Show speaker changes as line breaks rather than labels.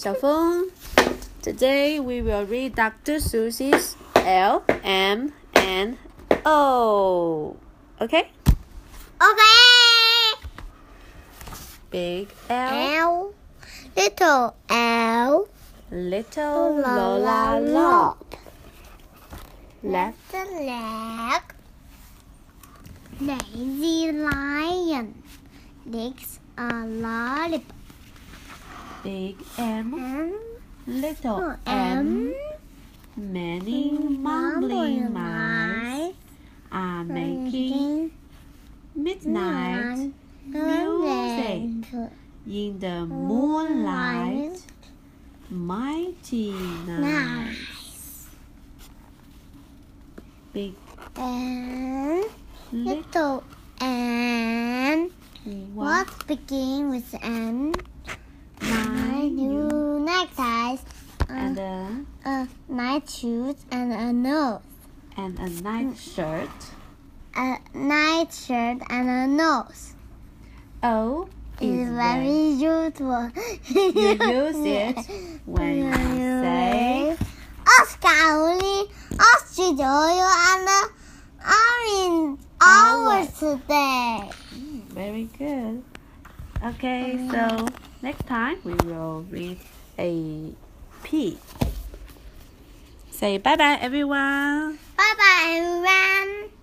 小峰. Today we will read Dr. Susie's L, M, N, O. Okay?
Okay.
Big L,
L, little L,
little Lola Lop.
Left leg, lazy lion, licks a lollipop.
Big M,
M,
little M. Many mumbling mice are making midnight music in the moonlight. Mighty nice. Big
and little N. What begin with N?
nine
New neckties,
and
a night shoes, and a nose.
and a night shirt.
A night shirt and a nose.
O
It's
is
very useful.
you use it when you say
Oscar only ostrich oil and orange hours today.
very good. Okay, so next time we will read a P. Say bye bye everyone.
Bye bye everyone.